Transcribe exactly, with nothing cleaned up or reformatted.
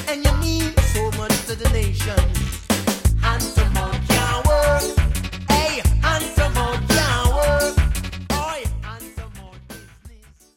and you mean so much to the nation.